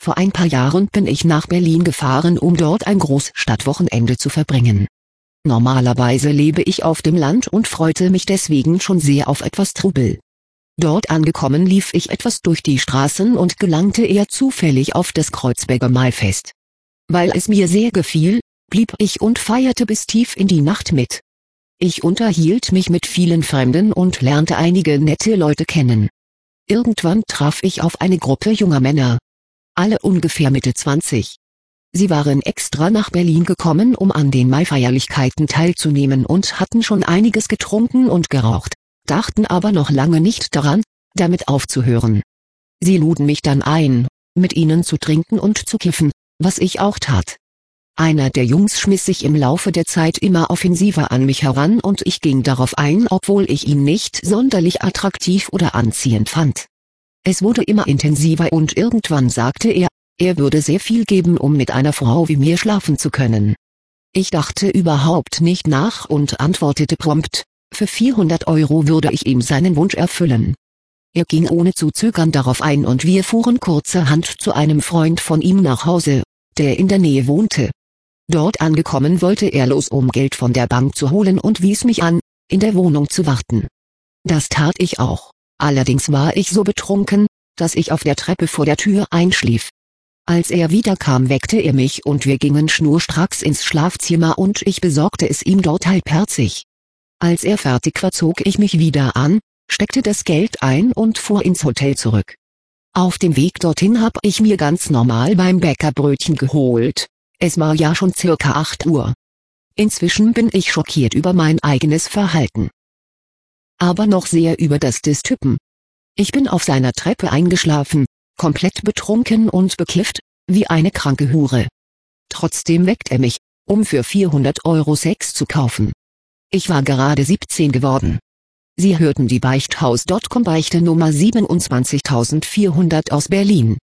Vor ein paar Jahren bin ich nach Berlin gefahren, um dort ein Großstadtwochenende zu verbringen. Normalerweise lebe ich auf dem Land und freute mich deswegen schon sehr auf etwas Trubel. Dort angekommen lief ich etwas durch die Straßen und gelangte eher zufällig auf das Kreuzberger Maifest. Weil es mir sehr gefiel, blieb ich und feierte bis tief in die Nacht mit. Ich unterhielt mich mit vielen Fremden und lernte einige nette Leute kennen. Irgendwann traf ich auf eine Gruppe junger Männer. Alle ungefähr Mitte 20. Sie waren extra nach Berlin gekommen, um an den Maifeierlichkeiten teilzunehmen und hatten schon einiges getrunken und geraucht, dachten aber noch lange nicht daran, damit aufzuhören. Sie luden mich dann ein, mit ihnen zu trinken und zu kiffen, was ich auch tat. Einer der Jungs schmiss sich im Laufe der Zeit immer offensiver an mich heran und ich ging darauf ein, obwohl ich ihn nicht sonderlich attraktiv oder anziehend fand. Es wurde immer intensiver und irgendwann sagte er würde sehr viel geben, um mit einer Frau wie mir schlafen zu können. Ich dachte überhaupt nicht nach und antwortete prompt, für 400 € würde ich ihm seinen Wunsch erfüllen. Er ging ohne zu zögern darauf ein und wir fuhren kurzerhand zu einem Freund von ihm nach Hause, der in der Nähe wohnte. Dort angekommen wollte er los, um Geld von der Bank zu holen und wies mich an, in der Wohnung zu warten. Das tat ich auch, allerdings war ich so betrunken, dass ich auf der Treppe vor der Tür einschlief. Als er wiederkam, weckte er mich und wir gingen schnurstracks ins Schlafzimmer und ich besorgte es ihm dort halbherzig. Als er fertig war, zog ich mich wieder an, steckte das Geld ein und fuhr ins Hotel zurück. Auf dem Weg dorthin habe ich mir ganz normal beim Bäcker Brötchen geholt. Es war ja schon circa 8 Uhr. Inzwischen bin ich schockiert über mein eigenes Verhalten. Aber noch sehr über das des Typen. Ich bin auf seiner Treppe eingeschlafen, komplett betrunken und bekifft, wie eine kranke Hure. Trotzdem weckt er mich, um für 400 € Sex zu kaufen. Ich war gerade 17 geworden. Sie hörten die Beichthaus.com Beichte Nummer 27400 aus Berlin.